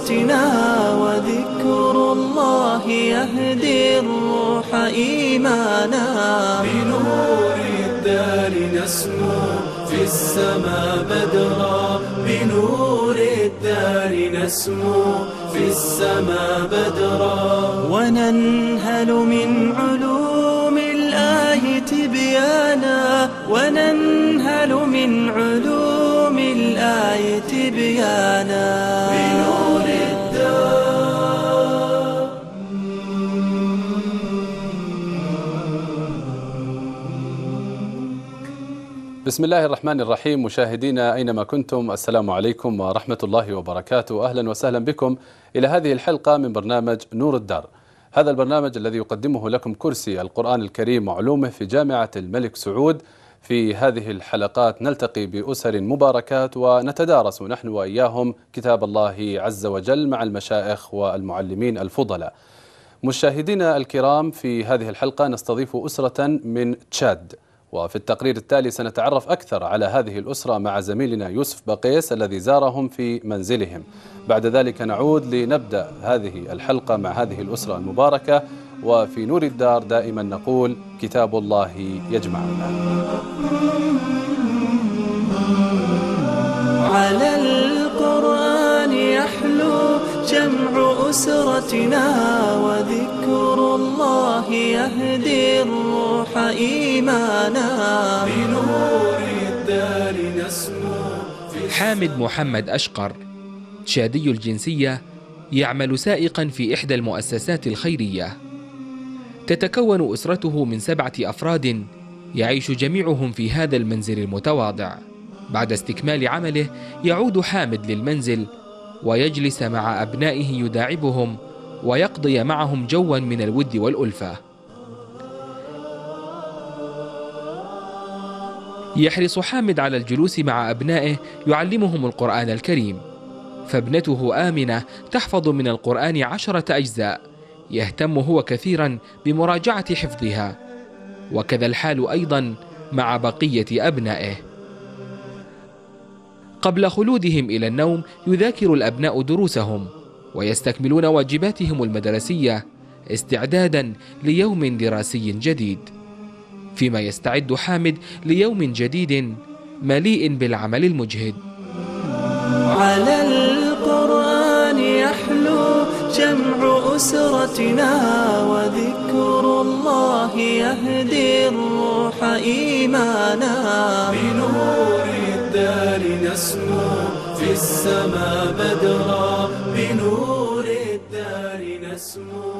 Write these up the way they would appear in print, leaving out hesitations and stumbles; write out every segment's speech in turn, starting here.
أسرتنا وذكر الله يهدي الروح إيمانا. بنور الدار نسمو في السماء بدرا، بنور الدار نسمو في السماء بدرا. وننهل من علوم الله تبيانا، وننهل من علوم الآية تبيانا. بنور الدار. بسم الله الرحمن الرحيم. مشاهدينا أينما كنتم، السلام عليكم ورحمة الله وبركاته. أهلا وسهلا بكم إلى هذه الحلقة من برنامج نور الدار. هذا البرنامج الذي يقدمه لكم كرسي القرآن الكريم وعلومه في جامعة الملك سعود. في هذه الحلقات نلتقي بأسر مباركات ونتدارس نحن وإياهم كتاب الله عز وجل مع المشائخ والمعلمين الفضلاء. مشاهدينا الكرام، في هذه الحلقة نستضيف أسرة من تشاد، وفي التقرير التالي سنتعرف أكثر على هذه الأسرة مع زميلنا يوسف بقيس الذي زارهم في منزلهم. بعد ذلك نعود لنبدأ هذه الحلقة مع هذه الأسرة المباركة. وفي نور الدار دائما نقول كتاب الله يجمعنا. على القرآن يحلو جمع أسرتنا وذكر الله يهدي الروح إيمانا. بنور الدار نسمو. حامد محمد أشقر تشادي الجنسية، يعمل سائقا في إحدى المؤسسات الخيرية. تتكون أسرته من 7 أفراد يعيش جميعهم في هذا المنزل المتواضع. بعد استكمال عمله يعود حامد للمنزل ويجلس مع أبنائه يداعبهم ويقضي معهم جوا من الود والألفة. يحرص حامد على الجلوس مع أبنائه يعلمهم القرآن الكريم، فابنته آمنة تحفظ من القرآن 10 أجزاء، يهتم هو كثيرا بمراجعة حفظها، وكذا الحال أيضا مع بقية أبنائه. قبل خلودهم إلى النوم يذاكر الأبناء دروسهم ويستكملون واجباتهم المدرسية استعدادا ليوم دراسي جديد، فيما يستعد حامد ليوم جديد مليء بالعمل المجهد. على القرآن يحلو جمع أسرتنا وذكر الله يهدي الروح إيمانا. بنور الدار نسمو في السماء بدرا، بنور الدار نسمو.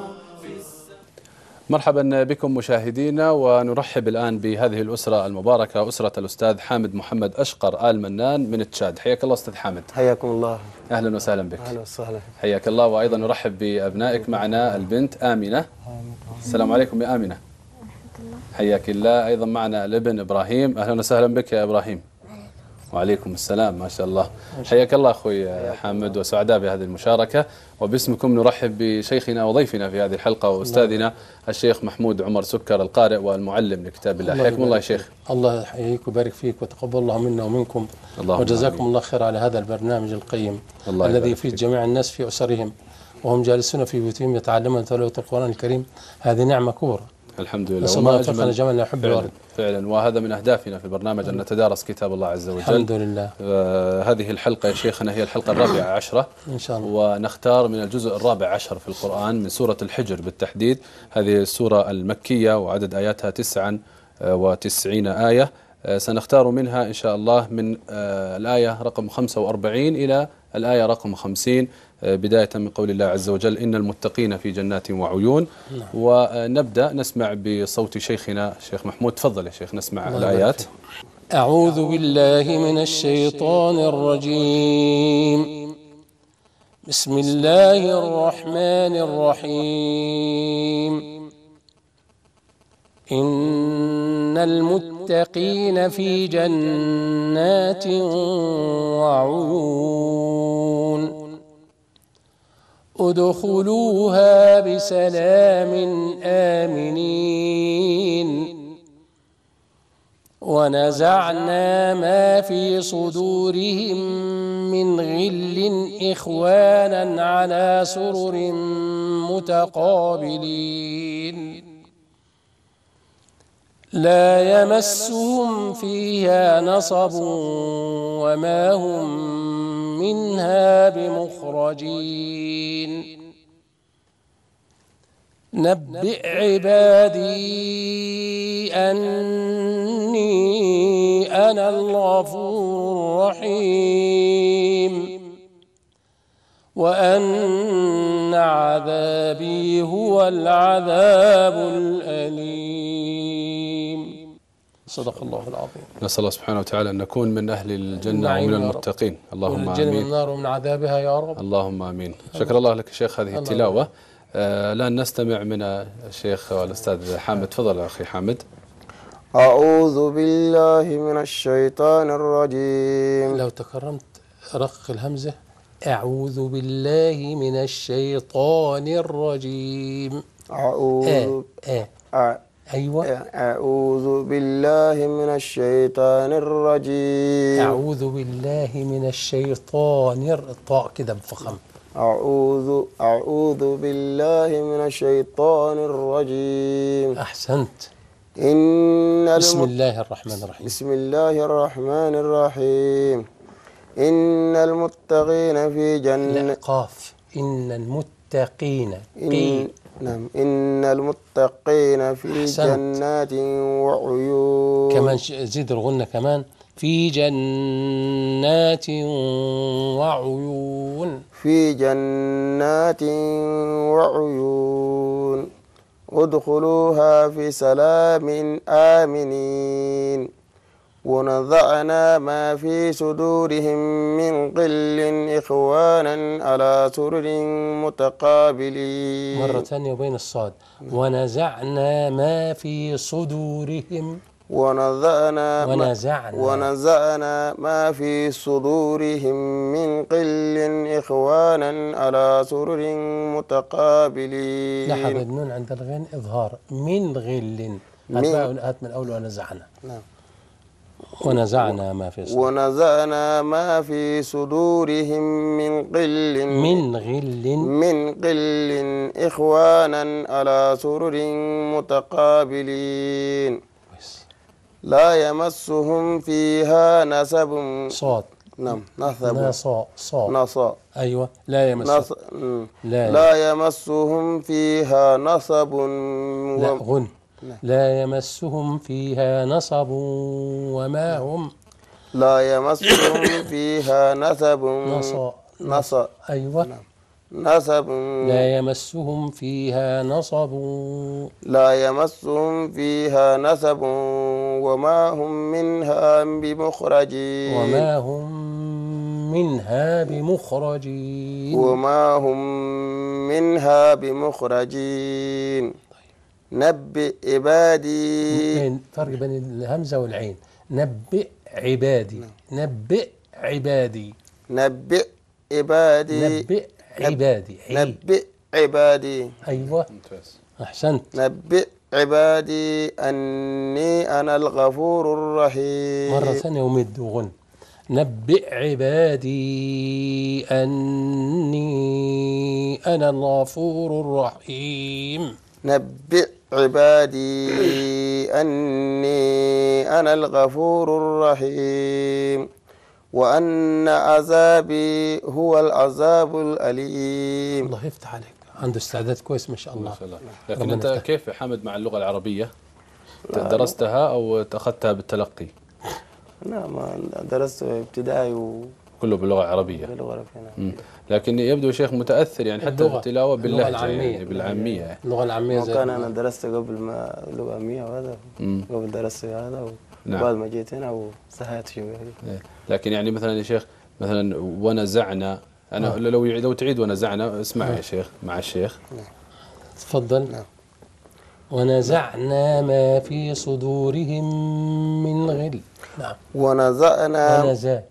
مرحبا بكم مشاهدينا، ونرحب الآن بهذه الأسرة المباركة، أسرة الأستاذ حامد محمد أشقر آل منان من تشاد. حياك الله أستاذ حامد. حياكم الله. أهلا وسهلا بك. أهلا وسهلا. حياك الله. وأيضا نرحب بأبنائك. معنا البنت آمنة. السلام عليكم يا آمنة. حياك الله. أيضا معنا الابن إبراهيم. أهلا وسهلا بك يا إبراهيم. وعليكم السلام. ما شاء الله. حياك الله أخوي حامد، وسعداء بهذه المشاركة. وباسمكم نرحب بشيخنا وضيفنا في هذه الحلقة وأستاذنا الشيخ محمود عمر سكر، القارئ والمعلم لكتاب الله. حياكم الله يا شيخ. الله يحييك ويبارك فيك وتقبل الله منا ومنكم، وجزاكم الله خير على هذا البرنامج القيم الذي يفيد جميع الناس في أسرهم وهم جالسون في بيوتهم يتعلمون تلاوة القرآن الكريم. هذه نعمة كبرى. الحمد لله. نسأل الله يوفقنا جميعا لحب الورد. فعلا، وهذا من أهدافنا في البرنامج أن نتدارس كتاب الله عز وجل. الحمد لله. هذه الحلقة يا شيخنا هي الحلقة 14 إن شاء الله، ونختار من الجزء 14 في القرآن من سورة الحجر بالتحديد. هذه السورة المكية وعدد آياتها 99 آية. سنختار منها إن شاء الله من الآية رقم 45 إلى الآية رقم 50، بداية من قول الله عز وجل: إن المتقين في جنات وعيون. ونبدأ نسمع بصوت شيخنا الشيخ محمود. تفضل يا شيخ نسمع الآيات. أعوذ بالله من الشيطان الرجيم. بسم الله الرحمن الرحيم. إن المتقين في جنات وعيون ادخلوها بسلام آمنين ونزعنا ما في صدورهم من غل إخوانا على سرر متقابلين لا يمسهم فيها نصب وما هم منها بمخرجين نبئ عبادي أني أنا الغفور الرحيم وأن عذابي هو العذاب الأليم. صدق الله العظيم. نسأل الله سبحانه وتعالى أن نكون من أهل الجنة ومن المتقين. اللهم آمين. من النار ومن عذابها يا رب. اللهم آمين. شكر الله لك شيخ هذه التلاوة. الآن نستمع من الشيخ والأستاذ حامد. تفضل أخي حامد. أعوذ بالله من الشيطان الرجيم. لو تكرمت رقق الهمزة. أعوذ بالله من الشيطان الرجيم. أيوة. أعوذ بالله من الشيطان الرجيم. أعوذ بالله من الشيطان الطاء كده بفخم. أعوذ بالله من الشيطان الرجيم. أحسنت. بسم الله الرحمن الرحيم. بسم الله الرحمن الرحيم. إن المتقين في جنة. قاف. إن المتقين. نعم. إن المتقين في جنات وعيون. كمان زيد الغنة كمان. في جنات وعيون. في جنات وعيون. ادخلوها في سلام آمنين. ونزعنا ما في صدورهم من غل إخوانا على سرر متقابلين. مرة ثانية وبين الصاد. ونزعنا ما في صدورهم. ونزعنا ما في صدورهم من غل إخوانا على سرر متقابلين. لاحظ النون عند الغين إظهار. من غل. هات من الأول. ونزعنا. نعم. ونزعنا ما في صدورهم من غل إخوانا على سرر متقابلين لا يمسهم فيها نصب. صاد. نعم. نصب. أيوة. لا يمسهم فيها نصب. غن. لا يمسهم فيها نصب وما هم. لا يمسهم فيها نصب. نصب. أيوة. نصب. لا يمسهم فيها نصب. لا يمسهم فيها نصب وما هم منها بمخرجين. وما هم منها بمخرجين. وما هم منها بمخرجين. نبئ عبادي. فرق بين الهمزة والعين. نبئ عبادي. نبئ عبادي. نبئ عبادي. نبئ عبادي. نبئ عبادي. أيوة. أحسنت. نبئ عبادي أني أنا الغفور الرحيم. مرة ثانية ومد وغن. نبئ عبادي أني أنا الغفور الرحيم. نبئ عبادي أني أنا الغفور الرحيم وأن عذابي هو العذاب الأليم. الله يفتح عليك. عنده استعداد كويس ما شاء الله. ما شاء الله. لكن أنت كيف حامد مع اللغة العربية؟ درستها أو أخذتها بالتلقي؟ نعم درست ابتدائي كله باللغة العربية. لكن يبدو شيخ متأثر يعني حتى التلاوة باللهجة يعني بالعامية. اللغة العامية كان أنا درست قبل ما اللغة العامية وهذا قبل درست هذا وبعد ما جيت هنا وسهيت شوية. لكن يعني مثلا يا شيخ مثلا ونزعنا أنا لو تعيد ونزعنا اسمع يا شيخ مع الشيخ. تفضل. ونزعنا ما في صدورهم من غل. نعم. ونزعنا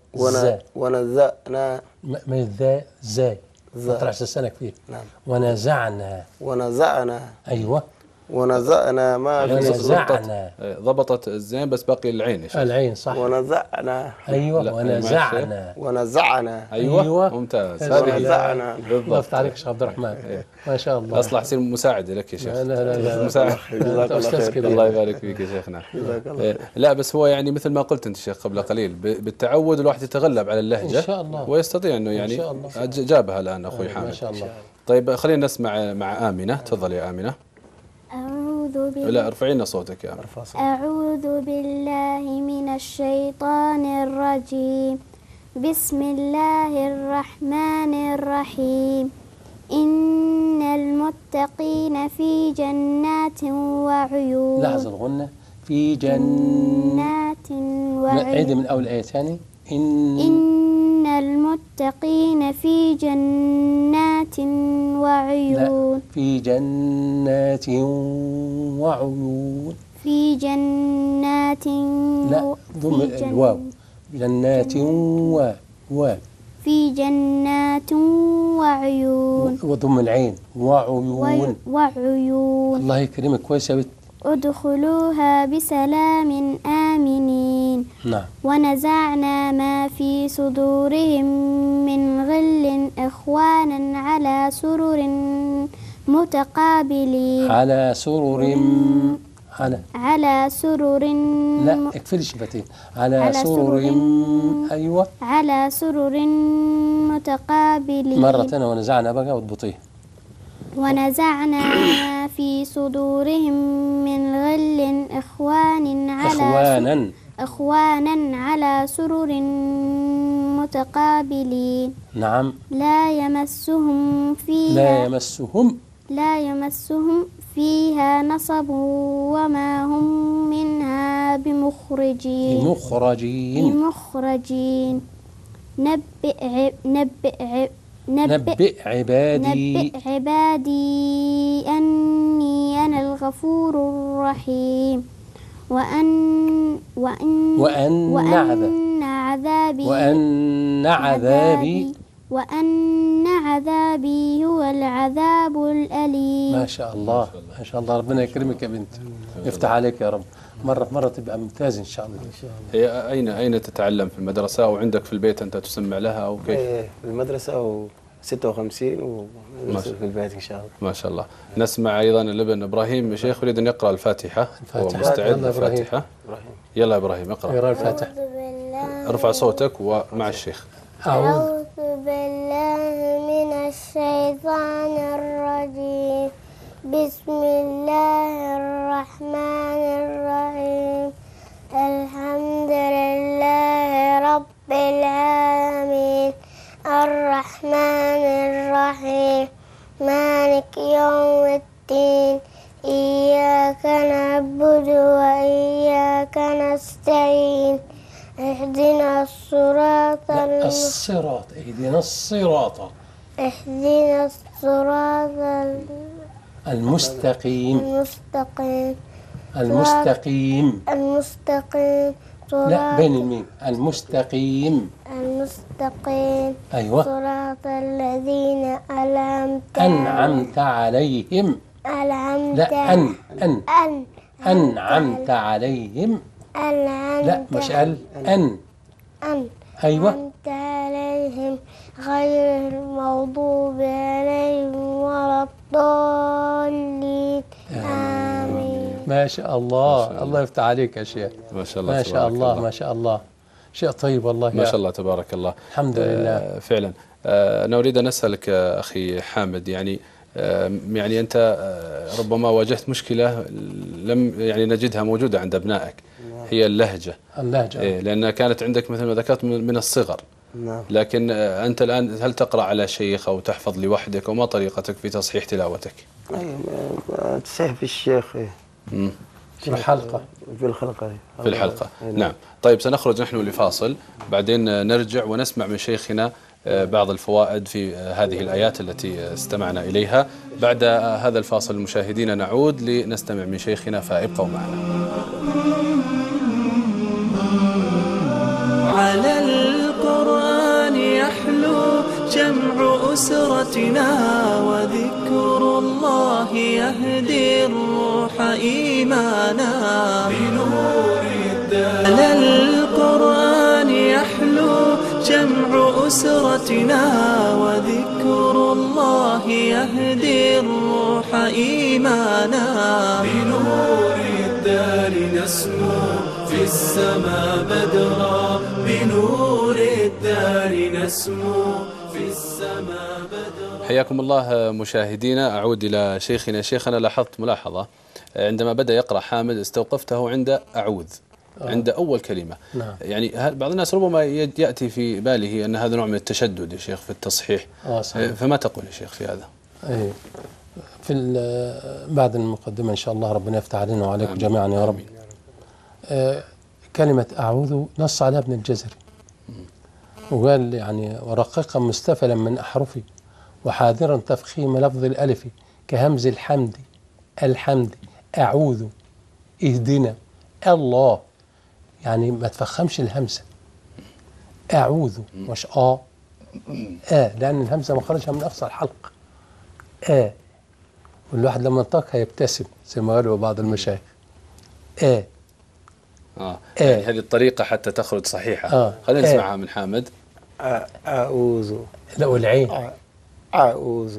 ما زاي ما طلعش لسانك فيه. نعم. ونزعنا. ونزعنا. أيوة. ونزعنا ما في ونزعنا ضبطت الزين بس باقي العين يا شيخ. العين صح. ونزعنا أيوة ونزعنا. ونزعنا أيوة ممتاز. ونزعنا. الله يفتح عليك شيخ عبد الرحمن. ما شاء الله. أصلح تصير مساعدة لك يا شيخ. لا مساعد. أنت أستاذ كده. الله يبارك فيك يا شيخنا. لا بس هو يعني مثل ما قلت أنت شيخ قبل قليل بالتعود الواحد يتغلب على اللهجة. إن شاء الله. ويستطيع إنه يعني جابها الآن أخوي حامد. ما شاء الله. طيب خلينا نسمع مع آمنة. تفضل يا آمنة. لا ارفعينا صوتك يا آمنة. أعوذ بالله من الشيطان الرجيم. بسم الله الرحمن الرحيم. إن المتقين في جنات وعيون. لحظة الغنة. في جنات وعيون. عيد من أول آية ثاني. إن المتقين في جنات وعيون. لا. في جنات وعيون. في جنات لا ضم الواو. جنات في جنات وعيون. وضم العين وعيون. وعيون. الله يكرمك كويس يا بنت. ادخلوها بسلام آمنين. نعم. ونزعنا ما في صدورهم من غل إخوانا على سرر متقابلين. على سرر على سرر لا اكفلي شفتين. على سرر أيوة. على سرر متقابلين. مرة ثانية. ونزعنا بقى واضبطيه. ونزعنا في صدورهم من غل إخوانا على سرر متقابلين. نعم. لا يمسهم فيها نصب وما هم منها بمخرجين. نبئ عبادي أني أنا الغفور الرحيم. وأن عذابي هو العذاب الأليم. ما شاء الله ما شاء الله. ربنا يكرمك يا بنت. يفتح عليك يا رب. مرة تبقى ممتاز إن شاء الله. هي أين تتعلم؟ في المدرسة أو عندك في البيت أنت تسمع لها أو كيف؟ في المدرسة 56 وفي البيت إن شاء الله. ما شاء الله. نسمع أيضا الابن إبراهيم يا شيخ يريد أن يقرأ الفاتحة. هو مستعد للفاتحة. يلا إبراهيم اقرأ الفاتحة. ارفع صوتك ومع الشيخ. أعوذ بالله من الشيطان الرجيم. بسم الله الرحمن الرحيم. الحمد لله رب العالمين الرحمن الرحيم مالك يوم الدين. إياك نعبد وإياك نستعين. اهدنا الصراط اهدنا الصراط المستقيم. لا بين الميم. المستقيم. أيوة. صراط الذين أنعمت عليهم. أنعمت عليهم. لا مش أيوة. أنعمت عليهم غير المغضوب عليهم ولا الضالين. آمين. ما شاء الله. الله يفتح عليك يا شيخ. ما شاء الله. ما شاء الله ما شاء الله. شيء طيب والله. ما شاء الله تبارك الله. الحمد لله. فعلا. أنا أريد أن أسألك أخي حامد يعني أنت ربما واجهت مشكلة لم نجدها موجودة عند أبنائك. هي اللهجة. إيه لأنها كانت عندك مثل ما ذكرت من الصغر. نعم. لكن أنت الآن هل تقرأ على شيخ أو تحفظ لوحدك وما طريقتك في تصحيح تلاوتك؟ تصحيح في الشيخ. في الحلقة. في الحلقة. نعم. طيب سنخرج نحن لفاصل بعدين نرجع ونسمع من شيخنا بعض الفوائد في هذه الآيات التي استمعنا إليها. بعد هذا الفاصل مشاهدينا نعود لنستمع من شيخنا فابقوا معنا. على القرآن يحلو جمع أسرتنا وذكر ذكر الله يهدي الروح إيمانا بنور الدار على القرآن يحلو جمع أسرتنا وذكر الله يهدي الروح إيمانا بنور الدار نسمو في السماء بدرا بنور الدار نسمو في السماء بدرا. حياكم الله مشاهدينا. أعود إلى شيخنا. شيخنا لاحظت ملاحظة عندما بدأ يقرأ حامد استوقفته عند أعوذ عند أول كلمة. نعم. يعني بعض الناس ربما يأتي في باله أن هذا نوع من التشدد يا شيخ في التصحيح. فما تقول يا شيخ في هذا؟ أي في بعد المقدمة إن شاء الله ربنا يفتح علينا وعليكم جميعا يا رب. كلمة أعوذ نص عليها ابن الجزري وقال يعني ورققا مستفلا من أحرفي وحاذرا تفخيم لفظ الألف كهمز الحمد أعوذ اهدنا الله، يعني ما تفخمش الهمزة أعوذ مش لأن الهمزة مخرجها من أقصى الحلق والواحد لما انطقها يبتسم زي ما قالوا بعض المشايخ يعني هذه الطريقة حتى تخرج صحيحة. خلينا نسمعها من حامد. أعوذ لا والعين أعوذ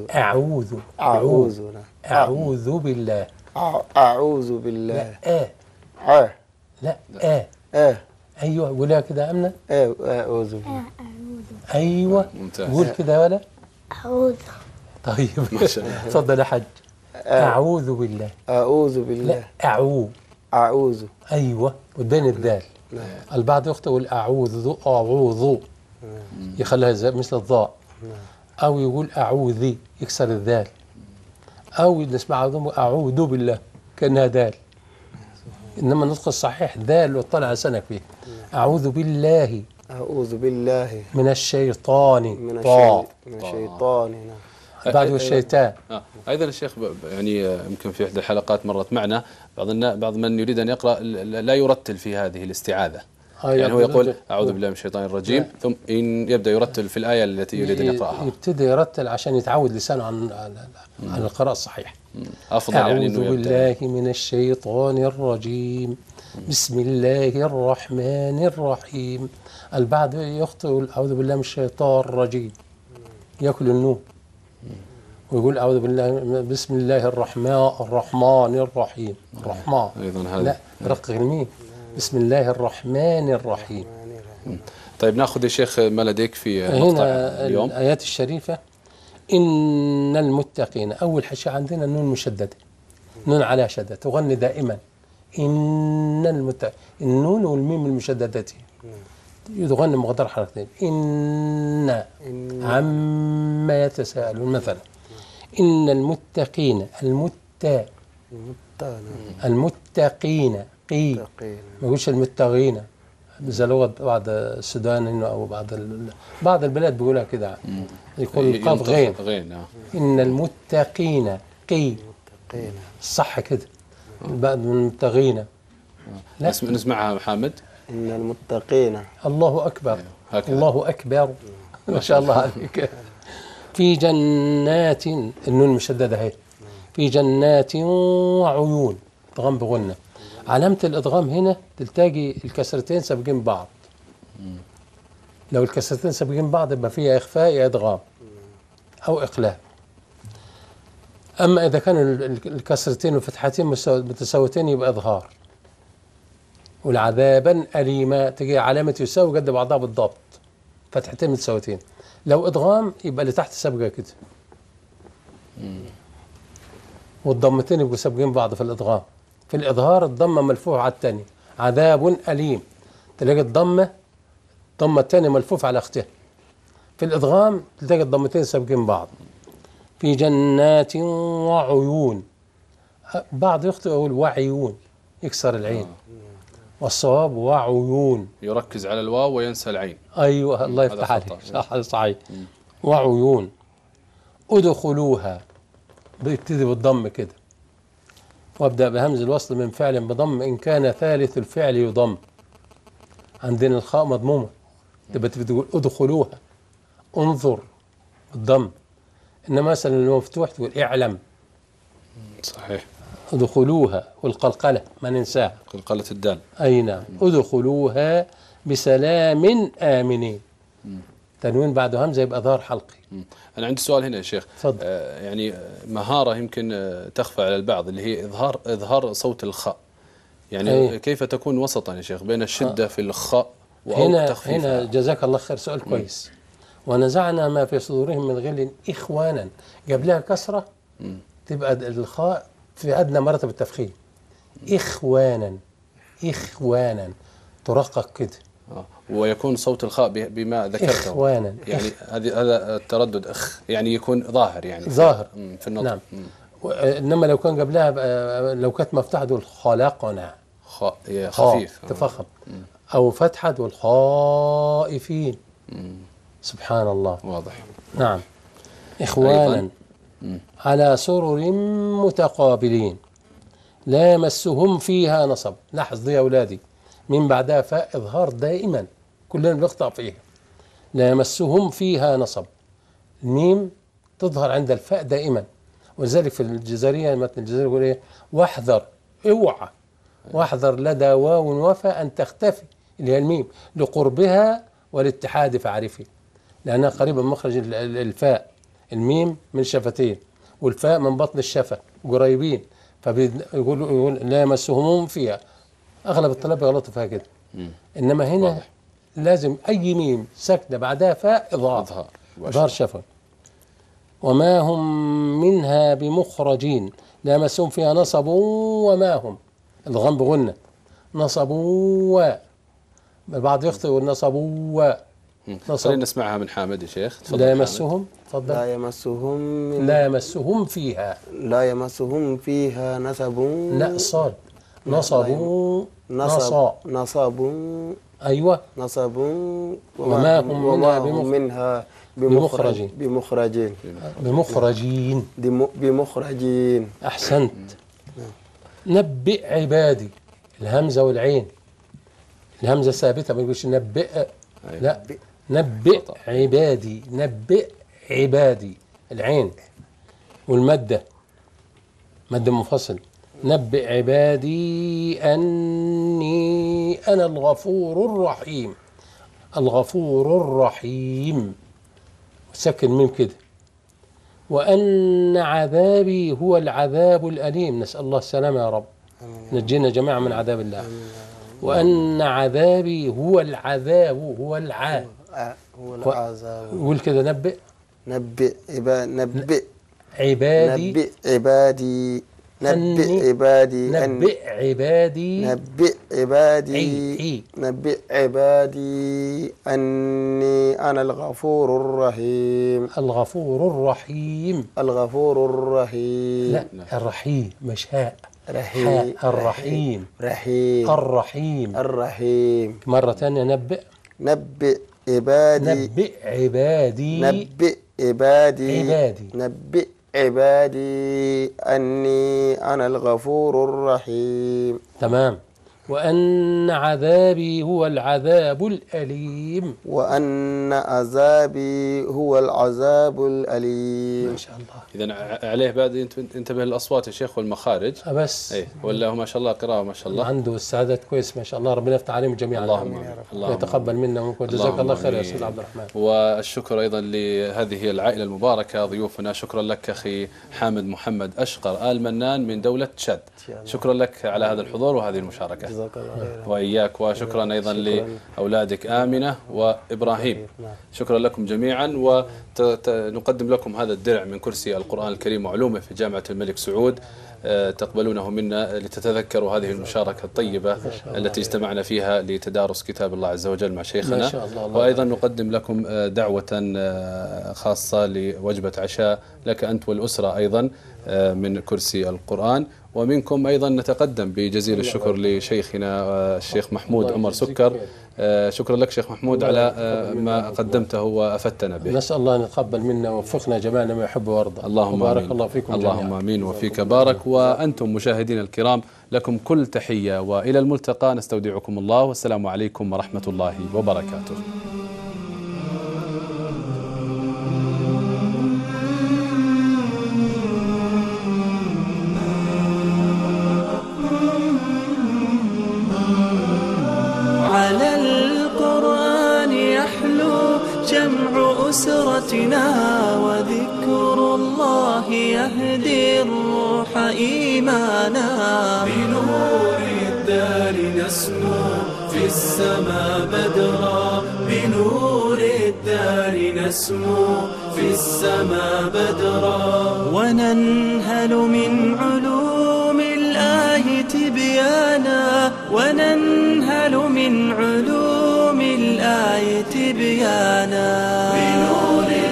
أعوذ بالله أعوذ بالله لا أيوة قولها كده أمنة. أعوذ بالله. أيوة قول كده ولا أعوذ. طيب تفضل يا حج. أعوذ بالله. لا أعوذ أيوة قدام الذال. البعض يقول أعوذ يخليها مثل الضاء أو يقول أعوذي يكسر الذال أو نسمع أعوذ بالله كأنها دال، إنما النطق الصحيح ذال وطلع لسانك فيه. أعوذ بالله من الشيطان بعد الشيطان. أيضا الشيخ يعني يمكن في إحدى الحلقات مرت معنا بعض من يريد أن يقرأ لا يرتل في هذه الاستعاذة. يعني هو يقول أعوذ بالله من الشيطان الرجيم ثم إن يبدأ يرتل في الآية التي يريد أن يقرأها. يبتدي يرتل عشان يتعود لسانه عن القراءة الصحيح. أفضل أعوذ يعني بالله من الشيطان الرجيم بسم الله الرحمن الرحيم. البعض يخطئ أعوذ بالله من الشيطان الرجيم يأكل النون ويقول أعوذ بالله بسم الله الرحمن الرحيم. الرحمن أيضا هذا لا رقق الميم بسم الله الرحمن الرحيم. طيب نأخذ يا شيخ ما لديك في هنا اليوم الآيات الشريفة. إن المتقين أول شيء عندنا النون مشددة، نون على شدة تغني دائما. إن المتقين النون والميم المشددتين يتغني مقدار حركتين. إن عما يتساءلون مثلا. إن المتقين المتقين ما يقولش المتقين زي لغة بعض السودان أو بعض البلاد بيقولها كده يكون القاف غين. إن المتقين صح كده بعد من المتقين. نسمعها محمد. إن المتقين الله أكبر الله أكبر ما شاء الله عليك. في جنات النون مشددة هي في جنات وعيون ادغام بغنة. علامة الادغام هنا تلتقي الكسرتين سابقين بعض. لو الكسرتين سابقين بعض يبقى فيها إخفاء يا ادغام أو إقلاب. أما إذا كان الكسرتين والفتحتين متساوتين يبقى إظهار. والعذابا أليما تجي علامة يساوي قد بعضها بالضبط فتحتين متساوتين. لو إدغام يبقى اللي تحت سابقة كده والضمتين يبقوا سابقين بعض في الإدغام. في الإظهار الضمة ملفوفة على الثانية عذاب أليم تلاقي الضمة الثانية ملفوفة على أختها. في الإدغام تلاقي الضمتين سابقين بعض. في جنات وعيون بعض يخطئ يقول وعيون يكسر العين والصواب وعيون يركز على الواو وينسى العين. أيوة الله يفتح عليك صحيح. وعيون ادخلوها بيبتدي بالضم كده وابدأ بهمز الوصل من فعل بضم إن كان ثالث الفعل يضم. عندنا الخاء مضمومة تبقى تقول ادخلوها انظر بالضم. إنما مثلا المفتوح تقول اعلم صحيح. ادخلوها، والقلقلة ما ننساها، قلقلة الدال. أي نعم. ادخلوها بسلام آمنين. تنوين بعد همزة يبقى ظهر حلقي. أنا عندي سؤال هنا يا شيخ. يعني مهارة يمكن تخفى على البعض، اللي هي إظهار صوت الخاء، يعني كيف تكون وسطا يا شيخ بين الشدة في الخاء هنا جزاك الله خير، سؤال كويس. ونزعنا ما في صدورهم من غل إخوانا، جاب لها كسرة تبقى الخاء في أدنى مرتبة التفخيم. إخوانا، إخوانا ترقق كده. ويكون صوت الخاء بما ذكرته إخوانا، يعني هذا التردد يعني يكون ظاهر، يعني ظاهر في النطق. نعم. إنما لو كان قبلها لو كانت مفتوحة دول خلقنا، خفيف تفخم، أو فتحة دول خائفين. سبحان الله. واضح. نعم. إخوانا على سرر متقابلين لا يمسهم فيها نصب. لاحظ دي يا أولادي، من بعدها فاء إظهار دائما، كلنا بنخطأ فيها. لا يمسهم فيها نصب، الميم تظهر عند الفاء دائما، ولذلك في الجزرية متن الجزرية يقول إيه؟ واحذر، اوعى، واحذر لدى واو وفاء أن تختفي، اللي هي الميم، لقربها والاتحاد فاعرفي، لأنها قريبة من مخرج الفاء. الميم من الشفتين والفاء من بطن الشفة قريبين، فبيقول لا يمسهم فيها. أغلب الطلبة يغلطوا فيها كده. إنما هنا واضح. لازم أي ميم ساكنة بعدها فاء إظهار شفوي. وما هم منها بمخرجين لا يمسهم فيها نصب وما هم، الغم بغنة، نصب و، البعض يخطئ والنصب و. خلينا نسمعها من حامد يا شيخ. لا يمسهم، تفضل. لا يمسهم فيها، لا يمسهم فيها نصب. لا صاد، نصب. أيوة. نصب. وما هم منها بمخرجين. أحسنت. نبئ عبادي، الهمزة والعين، الهمزة ثابتة، ما يقولش نبئ، لا، نبئ عبادي، نبئ عبادي، العين والمادة مادة منفصل. نبئ عبادي أني أنا الغفور الرحيم، الغفور الرحيم، سكن ميم كده. وأن عذابي هو العذاب الأليم، نسأل الله السلامة يا رب، نجينا جميعا من عذاب الله. وأن عذابي هو العذاب، هو العذاب، قول كده. نبئ عبادي، نبئ عبادي أني أنا الغفور الرحيم. الغفور الرحيم، الغفور الرحيم، لا الرحيم مش هاء، الرحيم، الرحيم. مرة ثانية. نبئ عبادي، نبئ عبادي أني أنا الغفور الرحيم. تمام. وأن عذابي هو العذاب الأليم، وأن عذابي هو العذاب الأليم. ما شاء الله. إذن عليه بعد انتبه للأصوات يا شيخ والمخارج بس. ولا هو ما شاء الله قراءة ما شاء الله عنده استعداد كويس ما شاء الله. ربنا يفتح عليهم جميعا. اللهم يتقبل منا ومنكم. جزاك الله خير يا أستاذ عبد الرحمن. والشكر أيضا لهذه العائلة المباركة ضيوفنا. شكرا لك أخي حامد محمد أشقر آل منان من دولة تشاد. شكرا لك على هذا الحضور وهذه المشاركة. جزاك الله خير. وإياك. وشكرا أيضا لأولادك آمنة وإبراهيم. شكرا لكم جميعا. ونقدم لكم هذا الدرع من كرسي القرآن الكريم وعلومه في جامعة الملك سعود، تقبلونه منا لتتذكروا هذه المشاركة الطيبة التي اجتمعنا فيها لتدارس كتاب الله عز وجل مع شيخنا. وأيضا نقدم لكم دعوة خاصة لوجبة عشاء لك أنت والأسرة أيضا من كرسي القرآن. ومنكم أيضا نتقدم بجزيل الشكر لشيخنا الشيخ محمود عمر سكر. شكرا لك شيخ محمود على ما قدمته وأفدتنا به. نسأل الله أن يتقبل منا ووفقنا جميعا ما يحب ويرضى. اللهم بارك آمين. الله فيكم اللهم جميعا. آمين وفيك بارك. وأنتم مشاهدين الكرام لكم كل تحية وإلى الملتقى. نستودعكم الله والسلام عليكم ورحمة الله وبركاته. يهدي الروح إيمانا. بنور الدار نسمو في السماء بدرا، بنور الدار نسمو في السماء بدرا. وننهل من علوم الآية تبيانا، وننهل من علوم الآية تبيانا. بنور